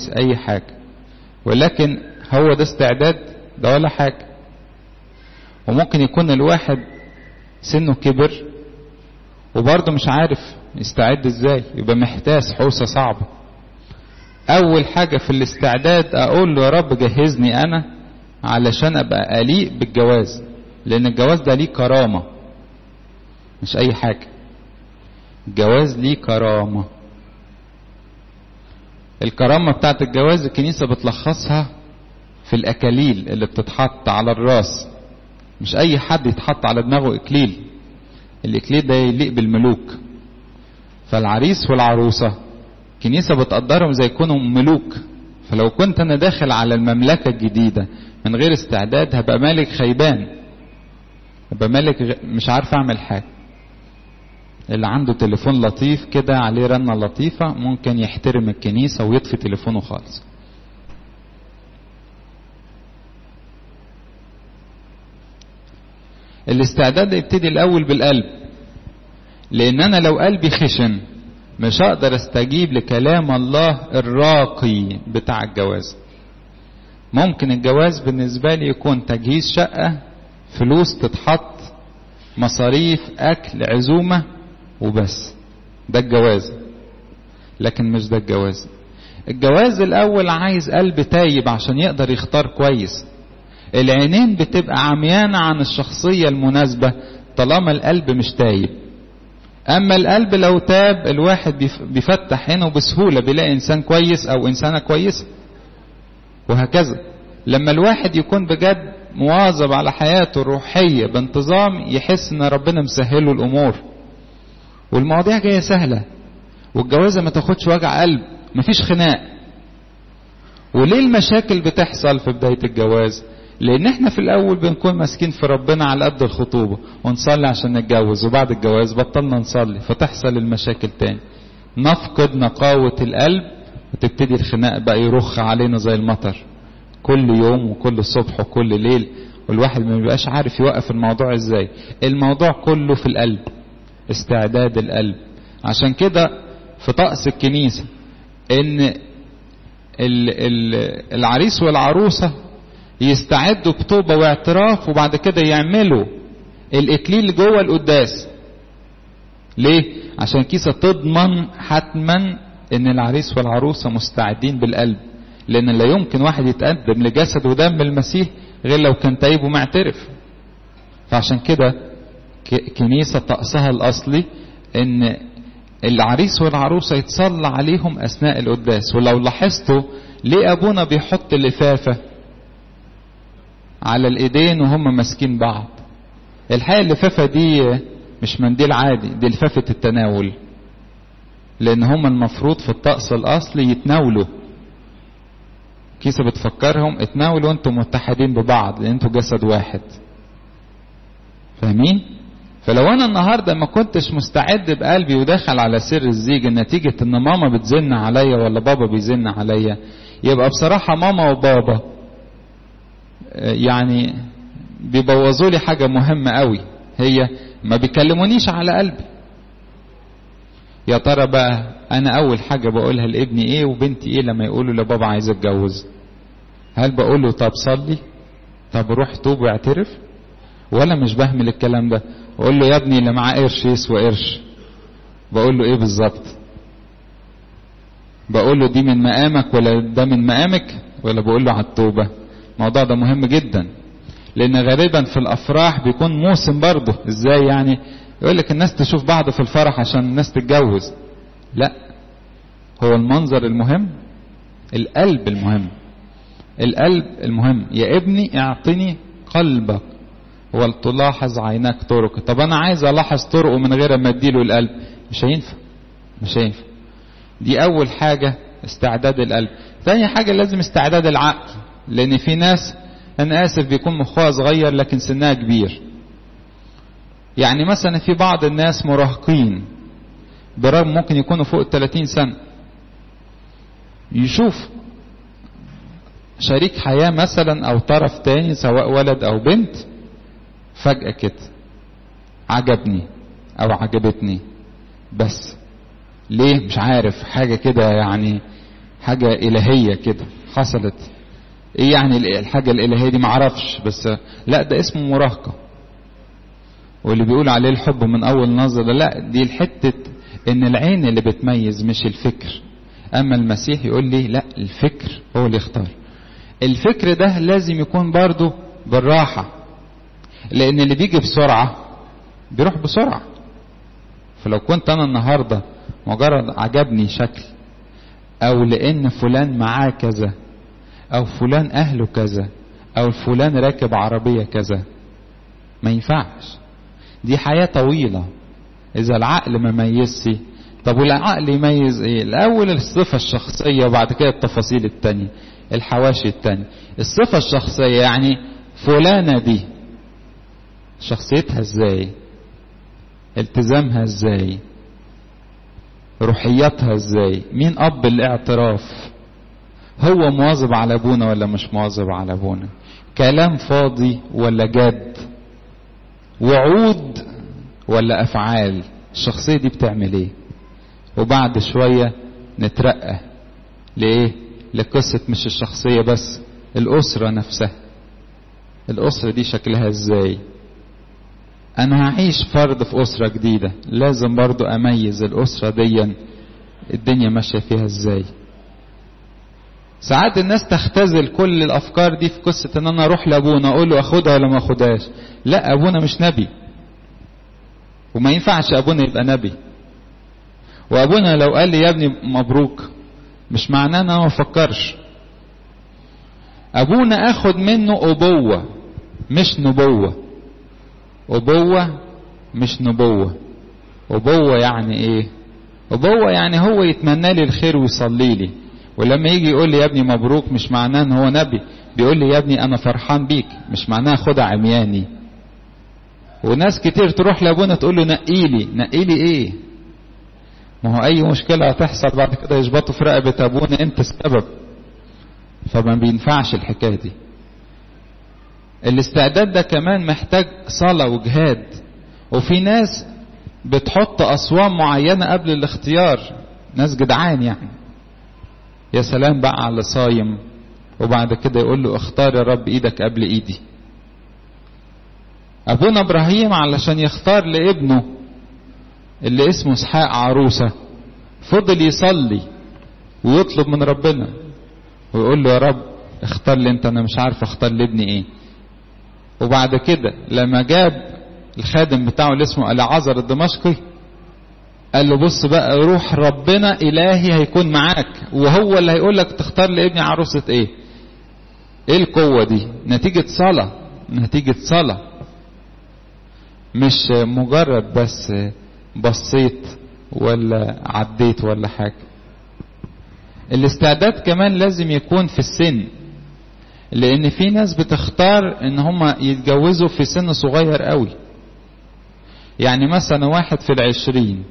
عايز اي حاجة، ولكن هو ده استعداد؟ ده ولا حاجة. وممكن يكون الواحد سنه كبر وبرضه مش عارف يستعد ازاي، يبقى محتاس حوسة صعبة. اول حاجة في الاستعداد اقول له يا رب جهزني انا علشان ابقى أليق بالجواز، لان الجواز ده ليه كرامة مش اي حاجة. الجواز ليه كرامة. الكرامة بتاعت الجواز الكنيسة بتلخصها في الاكاليل اللي بتتحط على الراس. مش اي حد يتحط على دماغه اكليل، الاكليل ده يليق بالملوك. فالعريس والعروسة الكنيسة بتقدرهم زي يكونوا ملوك. فلو كنت انا داخل على المملكة الجديدة من غير استعداد هبقى مالك خيبان، هبقى مالك مش عارف اعمل حاجة. اللي عنده تليفون لطيف كده عليه رنة لطيفة ممكن يحترم الكنيسة ويطفي تليفونه خالص. الاستعداد يبتدي الاول بالقلب، لان انا لو قلبي خشن مش هقدر استجيب لكلام الله الراقي بتاع الجواز. ممكن الجواز بالنسبة لي يكون تجهيز شقة، فلوس تتحط، مصاريف، اكل، عزومة وبس، ده الجواز. لكن مش ده الجواز. الجواز الاول عايز قلب تايب عشان يقدر يختار كويس. العينين بتبقى عميانة عن الشخصية المناسبة طالما القلب مش تايب. اما القلب لو تاب الواحد بيفتح عينه بسهولة، بيلاقي انسان كويس او انسانة كويسة وهكذا. لما الواحد يكون بجد مواظب على حياته الروحية بانتظام يحس ان ربنا مسهله الامور والمواضيع جاية سهلة، والجوازة ما تاخدش وجع قلب، مفيش خناق. وليه المشاكل بتحصل في بداية الجواز؟ لان احنا في الاول بنكون ماسكين في ربنا على قد الخطوبة ونصلي عشان نتجوز، وبعد الجواز بطلنا نصلي فتحصل المشاكل تاني. نفقد نقاوة القلب وتبتدي الخناق بقى يرخ علينا زي المطر كل يوم وكل صبح وكل ليل، والواحد ما بيبقاش عارف يوقف الموضوع ازاي. الموضوع كله في القلب، استعداد القلب. عشان كده في طقس الكنيسة ان العريس والعروسة يستعدوا بتوبة واعتراف وبعد كده يعملوا الإكليل جوه القداس. ليه؟ عشان الكنيسة تضمن حتما ان العريس والعروسة مستعدين بالقلب، لان لا يمكن واحد يتقدم لجسد ودم المسيح غير لو كان تايب ومعترف. فعشان كده كنيسة طقسها الأصلي ان العريس والعروسة يتصلى عليهم أثناء القداس. ولو لاحظتوا ليه أبونا بيحط اللفافة على الإيدين وهم ماسكين بعض؟ الحقيقة اللفافة دي مش منديل عادي، دي لفافة التناول، لأن هم المفروض في الطقس الأصلي يتناولوا. كيسة بتفكرهم اتناولوا وانتم متحدين ببعض لأن انتوا جسد واحد. فاهمين؟ فلو انا النهاردة ما كنتش مستعد بقلبي وداخل على سر الزيج نتيجة ان ماما بتزن عليا ولا بابا بيزن عليا، يبقى بصراحة ماما وبابا يعني بيبوظوا لي حاجة مهمة قوي، هي ما بيكلمونيش على قلبي. يا ترى بقى انا اول حاجة بقولها لابني ايه وبنتي ايه لما يقولوا لبابا عايز اتجوز؟ هل بقول له طب صلي، طب روح توب واعترف، ولا مش بهمل الكلام ده؟ اقول له يا ابني اللي معاه قرش يسوى قرش. بقول له ايه بالظبط؟ بقول له دي من مقامك ولا ده من مقامك، ولا بقول له على التوبة؟ الموضوع ده مهم جدا، لان غالبا في الافراح بيكون موسم برضه. ازاي يعني؟ يقول لك الناس تشوف بعض في الفرح عشان الناس تتجوز. لا، هو المنظر المهم، القلب المهم، القلب المهم. يا ابني اعطني قلبك ولتلاحظ عيناك طرقه. طب انا عايز الاحظ طرقه من غير ما اديله القلب، مش هينفع، مش هينفع. دي اول حاجة استعداد القلب. ثاني حاجة لازم استعداد العقل، لان في ناس انا اسف بيكون مخها صغير لكن سنها كبير. يعني مثلا في بعض الناس مراهقين برغم ممكن يكونوا فوق 30 سنة، يشوف شريك حياة مثلا او طرف تاني سواء ولد او بنت، فجأة كده عجبني او عجبتني، بس ليه؟ مش عارف، حاجة كده يعني حاجة إلهية كده حصلت. ايه يعني الحاجة الإلهية دي؟ معرفش، بس لا ده اسمه مراهقة. واللي بيقول عليه الحب من أول نظرة، لا دي الحتة إن العين اللي بتميز مش الفكر. أما المسيح يقول لي لا، الفكر هو اللي يختار. الفكر ده لازم يكون برضو بالراحة، لأن اللي بيجي بسرعة بيروح بسرعة. فلو كنت أنا النهاردة مجرد عجبني شكل، أو لأن فلان معاه كذا، أو فلان أهله كذا، أو فلان راكب عربية كذا، ما ينفعش. دي حياة طويلة. إذا العقل ما ميزش، طب والعقل يميز إيه؟ الأول الصفة الشخصية، وبعد كده التفاصيل التانية، الحواشي التانية. الصفة الشخصية يعني فلانة دي شخصيتها ازاي، التزامها ازاي، روحياتها ازاي، مين اب الاعتراف، هو مواظب على ابونا ولا مش مواظب على ابونا، كلام فاضي ولا جد، وعود ولا افعال، الشخصية دي بتعمل ايه. وبعد شوية نترقى لايه؟ لقصة مش الشخصية بس، الاسرة نفسها. الاسرة دي شكلها ازاي؟ انا هعيش فرد في اسرة جديدة، لازم برضو اميز الاسرة دي الدنيا ماشية فيها ازاي. ساعات الناس تختزل كل الافكار دي في قصة ان انا اروح لابونا اقول له اخدها ولا ما اخدهاش. لا، ابونا مش نبي، وما ينفعش ابونا يبقى نبي. وابونا لو قال لي يا ابني مبروك، مش معناه ان انا ما افكرش. ابونا اخد منه ابوة مش نبوة. أبوة مش نبوة. أبوة يعني إيه؟ أبوة يعني هو يتمنى لي الخير ويصلي لي، ولما يجي يقول لي يا ابني مبروك مش معناه إن هو نبي، بيقول لي يا ابني أنا فرحان بيك، مش معناه خدها عمياني. وناس كتير تروح لأبونا تقول له نقيلي. نقيلي إيه؟ ما هو أي مشكلة هتحصل بعد كده يشبطوا في رقبة أبونا أنت السبب. فما بينفعش الحكاية دي. الاستعداد ده كمان محتاج صلاة وجهاد. وفي ناس بتحط أصوام معينة قبل الاختيار، ناس جدعان يعني. يا سلام بقى على صايم وبعد كده يقول له اختار يا رب ايدك قبل ايدي. ابونا ابراهيم علشان يختار لابنه اللي اسمه اسحاق عروسة، فضل يصلي ويطلب من ربنا ويقول له يا رب اختار لي انت، انا مش عارف اختار لابني ايه. وبعد كده لما جاب الخادم بتاعه اللي اسمه العازر الدمشقي، قال له بص بقى، روح ربنا الهي هيكون معاك وهو اللي هيقول لك تختار لابني عروسة ايه. ايه القوة دي؟ نتيجة صلاة. نتيجة صلاة، مش مجرد بس بصيت ولا عديت ولا حاجة. الاستعداد كمان لازم يكون في السن، لان في ناس بتختار ان هم يتجوزوا في سن صغير قوي. يعني مثلا واحد في 20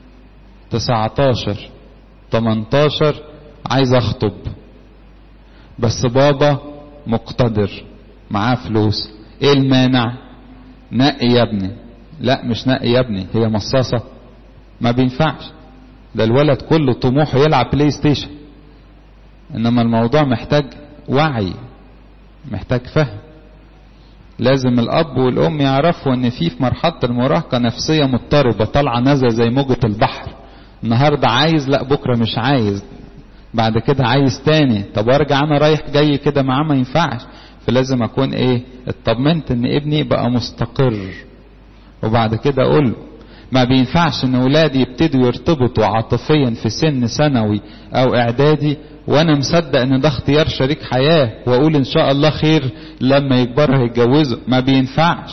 19 18 عايز اخطب، بس بابا مقتدر معاه فلوس، ايه المانع؟ نقي يا ابني. لا مش نقي يا ابني، هي مصاصة، ما بينفعش. ده الولد كله طموحه يلعب بلاي ستيشن. انما الموضوع محتاج وعي، محتاج فهم. لازم الاب والام يعرفوا ان في مرحلة المراهقة نفسية مضطربة، طالعة نازلة زي موجة البحر. النهاردة عايز، لا بكرة مش عايز، بعد كده عايز تاني، طب وارجع انا رايح جاي كده معاه، ما ينفعش. فلازم اكون ايه؟ اطمنت ان ابني بقى مستقر، وبعد كده اقول له ما بينفعش ان اولادي يبتدوا يرتبطوا عاطفيا في سن ثانوي او اعدادي وانا مصدق ان ده اختيار شريك حياة، واقول ان شاء الله خير لما يكبروا هيتجوزوا. ما بينفعش.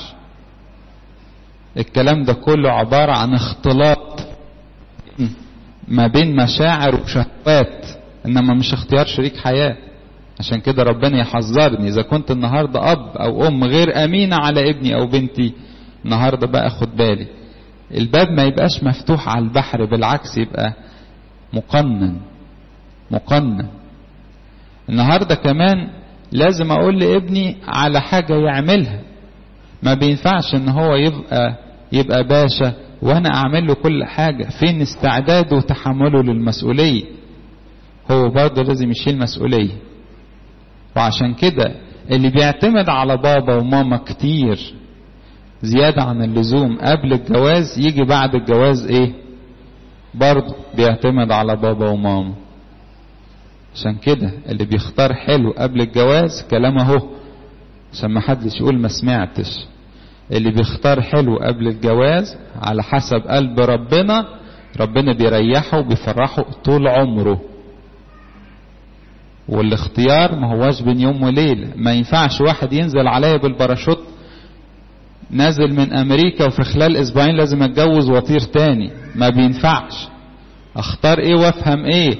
الكلام ده كله عبارة عن اختلاط ما بين مشاعر وشهوات، انما مش اختيار شريك حياة. عشان كده ربنا يحذرني اذا كنت النهاردة اب او ام غير امينة على ابني او بنتي، النهاردة بقى خد بالي. الباب ما يبقاش مفتوح على البحر، بالعكس يبقى مقنن. النهاردة كمان لازم اقول لابني على حاجة يعملها. ما بينفعش ان هو يبقى باشا وانا اعمل له كل حاجة. فين استعداده وتحمله للمسؤولية؟ هو برضه لازم يشيل مسؤولية. وعشان كده اللي بيعتمد على بابا وماما كتير زيادة عن اللزوم قبل الجواز، يجي بعد الجواز ايه؟ برضه بيعتمد على بابا وماما. عشان كده اللي بيختار حلو قبل الجواز كلامه اهو، عشان ما حدش يقول ما سمعتش. اللي بيختار حلو قبل الجواز على حسب قلب ربنا، ربنا بيريحه وبيفرحه طول عمره. والاختيار ما هواش بين يوم وليلة. ما ينفعش واحد ينزل عليا بالباراشوت نازل من امريكا وفي خلال اسبوعين لازم اتجوز واطير تاني، ما بينفعش. اختار ايه وافهم ايه؟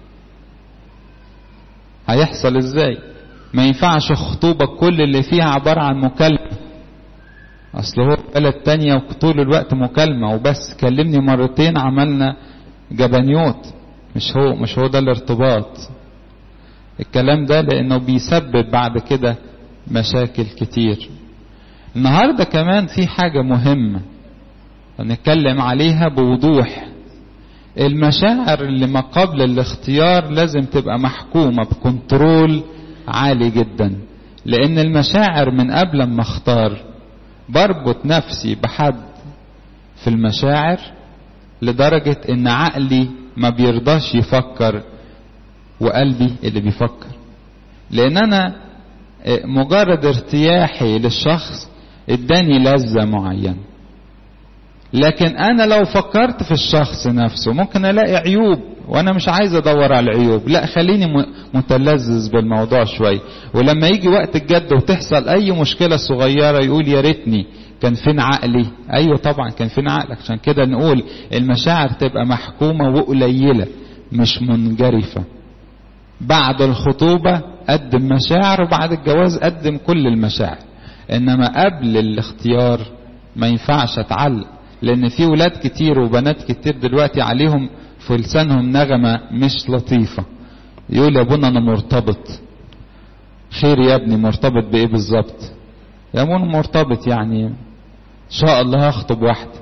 هيحصل ازاي؟ ما ينفعش خطوبة كل اللي فيها عبارة عن مكالمة. اصل هو بلد تانية وطول الوقت مكالمة وبس، كلمني مرتين عملنا جبنيوت. مش هو ده الارتباط. الكلام ده لانه بيسبب بعد كده مشاكل كتير. النهاردة كمان في حاجة مهمة هنتكلم عليها بوضوح. المشاعر اللي ما قبل الاختيار لازم تبقى محكومة بكنترول عالي جدا. لان المشاعر من قبل ما اختار بربط نفسي بحد في المشاعر لدرجة ان عقلي ما بيرضاش يفكر وقلبي اللي بيفكر. لان انا مجرد ارتياحي للشخص اداني لذة معينة، لكن انا لو فكرت في الشخص نفسه ممكن الاقي عيوب وانا مش عايز ادور على العيوب. لا، خليني متلذذ بالموضوع شوي، ولما يجي وقت الجد وتحصل اي مشكلة صغيرة يقول يا ريتني كان فين عقلي. ايوه طبعا كان فين عقلك. عشان كده نقول المشاعر تبقى محكومة وقليلة مش منجرفة. بعد الخطوبة قدم مشاعر، وبعد الجواز قدم كل المشاعر. انما قبل الاختيار ما ينفعش اتعلق. لان في ولاد كتير وبنات كتير دلوقتي عليهم في لسانهم نغمة مش لطيفة، يقول يا ابونا انا مرتبط. خير يا ابني، مرتبط بايه بالظبط؟ يا ابونا مرتبط يعني ان شاء الله هخطب واحدة.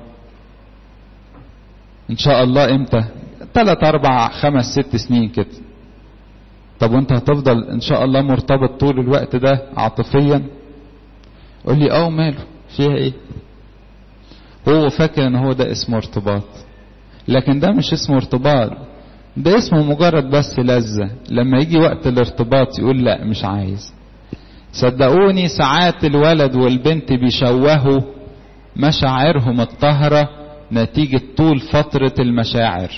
ان شاء الله امتى؟ 3 4 5 6 سنين كده. طب وانت هتفضل ان شاء الله مرتبط طول الوقت ده عاطفيا؟ قول لي ماله فيها ايه؟ هو فاكر ان هو ده اسمه ارتباط، لكن ده مش اسمه ارتباط، ده اسمه مجرد بس لذة. لما يجي وقت الارتباط يقول لا مش عايز. صدقوني ساعات الولد والبنت بيشوهوا مشاعرهم الطاهرة نتيجة طول فترة المشاعر.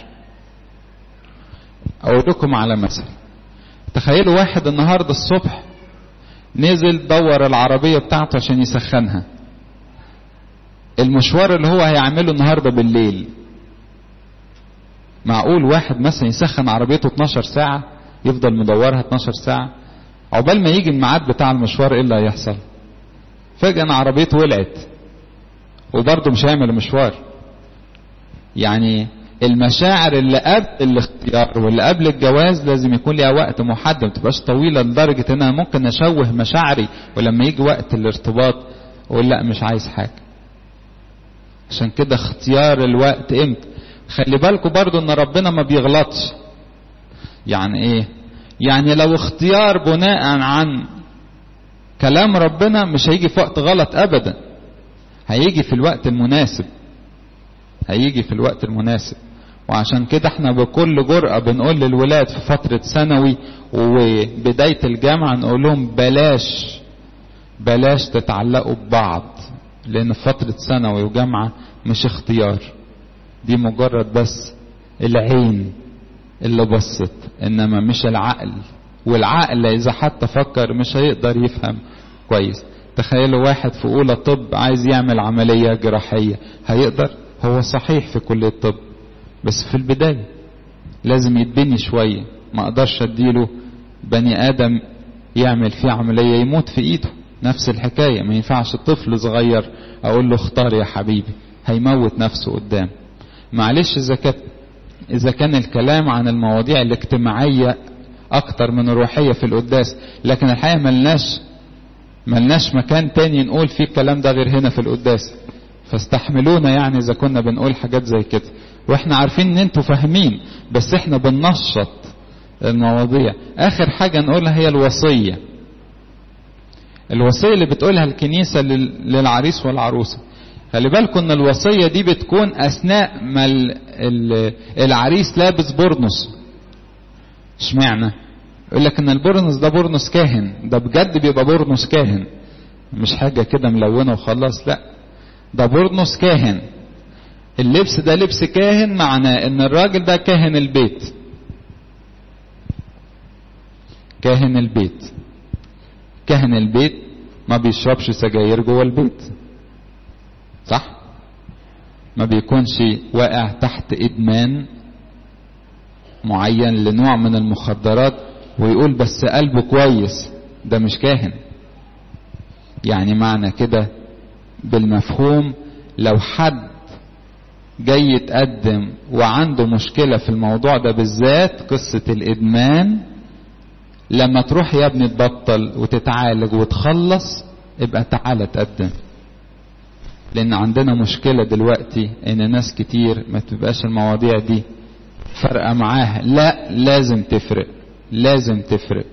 اقول لكم على مثل. تخيلوا واحد النهاردة الصبح نزل دور العربية بتاعته عشان يسخنها. المشوار اللي هو هيعمله النهاردة بالليل، معقول واحد مثلا يسخن عربيته 12 ساعة يفضل مدورها 12 ساعة؟ عقبال ما يجي الميعاد بتاع المشوار ايه اللي هيحصل؟ فجأة ان عربيته ولعت وبرضه مش هيعمل المشوار. يعني المشاعر اللي قبل الاختيار واللي قبل الجواز لازم يكون ليها وقت محدد، ما تبقاش طويلة لدرجة ان انا ممكن اشوه مشاعري ولما يجي وقت الارتباط اقول لا مش عايز حاجة. عشان كده اختيار الوقت امتى. خلي بالكم برضو ان ربنا ما بيغلطش. يعني ايه؟ يعني لو اختيار بناء عن كلام ربنا مش هيجي في وقت غلط ابدا، هيجي في الوقت المناسب. هيجي في الوقت المناسب. وعشان كده احنا بكل جرأة بنقول للولاد في فترة ثانوي وبداية الجامعة نقول لهم بلاش تتعلقوا ببعض، لان فترة ثانوي وجامعة مش اختيار، دي مجرد بس العين اللي بصت انما مش العقل. والعقل اذا حتى فكر مش هيقدر يفهم كويس. تخيلوا واحد في اولى طب عايز يعمل عملية جراحية، هيقدر؟ هو صحيح في كلية الطب بس في البداية لازم يتبني شوية. ما اقدرش اديله بني ادم يعمل فيه عملية يموت في ايده. نفس الحكاية، ما ينفعش طفل صغير اقول له اختار يا حبيبي، هيموت نفسه قدام. معلش اذا كان الكلام عن المواضيع الاجتماعية اكتر من الروحية في القداس، لكن الحقيقة ملناش مكان تاني نقول فيه الكلام ده غير هنا في القداس. فاستحملونا يعني اذا كنا بنقول حاجات زي كده، واحنا عارفين ان انتوا فاهمين، بس احنا بننشط المواضيع. اخر حاجة نقولها هي الوصية. الوصية اللي بتقولها الكنيسة للعريس والعروسة. خلي بالكم ان الوصية دي بتكون اثناء ما العريس لابس برنس. اشمعنى؟ يقول لك ان البرنس ده برنس كاهن، ده بجد بيبقى برنس كاهن، مش حاجة كده ملونة وخلاص، لا ده برنس كاهن. اللبس ده لبس كاهن، معناه ان الراجل ده كاهن البيت. كاهن البيت. كاهن البيت ما بيشربش سجاير جوه البيت، صح؟ ما بيكونش واقع تحت ادمان معين لنوع من المخدرات ويقول بس قلبه كويس، ده مش كاهن. يعني معنى كده بالمفهوم لو حد جاي يتقدم وعنده مشكلة في الموضوع ده بالذات قصة الادمان، لما تروح يا ابني تبطل وتتعالج وتخلص ابقى تعالى تقدم. لان عندنا مشكلة دلوقتي ان ناس كتير ما تبقاش المواضيع دي فرقة معاها. لا، لازم تفرق، لازم تفرق،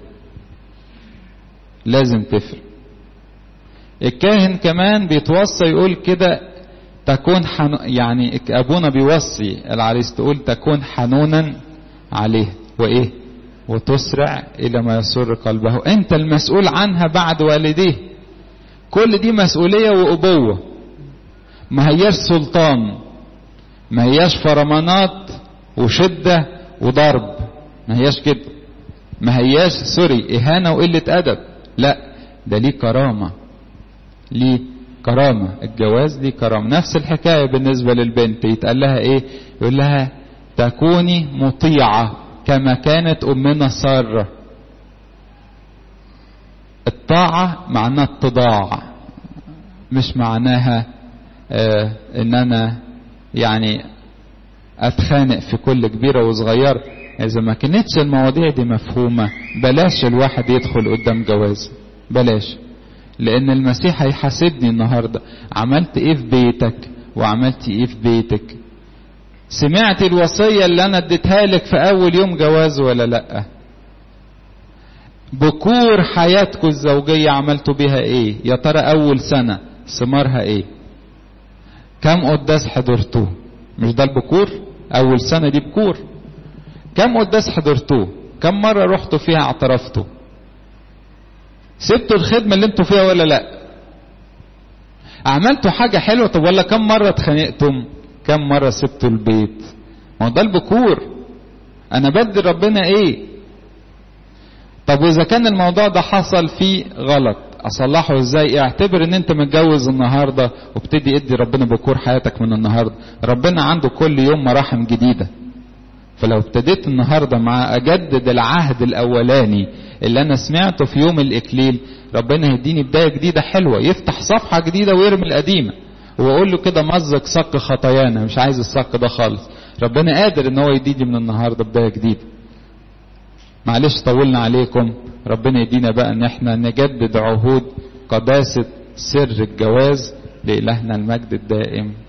لازم تفرق. الكاهن كمان بيتوصى يقول كده تكون يعني ابونا بيوصي العريس تقول تكون حنونا عليه وايه وتسرع الى ما يسر قلبه. انت المسؤول عنها بعد والديه. كل دي مسؤولية وابوة، ما هياش سلطان، ما هياش فرمانات وشدة وضرب، ما هياش كده، ما هياش اهانة وقلة ادب، لا ده ليه كرامة، ليه كرامة. الجواز ليه كرامة. نفس الحكاية بالنسبة للبنت، يتقال لها ايه؟ يقول لها تكوني مطيعة كما كانت امنا سارة. الطاعة معناها اتضاع، مش معناها ان انا يعني اتخانق في كل كبيرة وصغيرة. اذا ما كانتش المواضيع دي مفهومة بلاش الواحد يدخل قدام جواز، بلاش. لان المسيح هيحاسبني النهاردة، عملت ايه في بيتك وعملت ايه في بيتك؟ سمعت الوصية اللي انا اديتها لك في اول يوم جواز ولا لا؟ بكور حياتكم الزوجية عملتوا بيها ايه؟ يا ترى اول سنة ثمارها ايه؟ كم قداس حضرتوه؟ مش ده البكور؟ اول سنة دي بكور. كم قداس حضرتوه؟ كم مرة رحتوا فيها اعترفتوا؟ سبتوا الخدمة اللي انتوا فيها ولا لا؟ عملتوا حاجة حلوة؟ طب ولا كم مرة اتخانقتم؟ كم مرة سبتوا البيت؟ ما هو ده البكور. انا بدي ربنا ايه؟ طب واذا كان الموضوع ده حصل فيه غلط اصلحه ازاي؟ اعتبر ان انت متجوز النهاردة وابتدي ادي ربنا بكور حياتك من النهاردة. ربنا عنده كل يوم مراحم جديدة، فلو ابتديت النهاردة مع اجدد العهد الاولاني اللي انا سمعته في يوم الاكليل، ربنا يديني بداية جديدة حلوة، يفتح صفحة جديدة ويرمي القديمة واقول له كده مزق صك خطايانا، مش عايز الصك ده خالص. ربنا قادر ان هو يديني من النهاردة بداية جديدة. معلش طولنا عليكم. ربنا يدينا بقى ان احنا نجدد عهود قداسة سر الجواز. لإلهنا المجد الدائم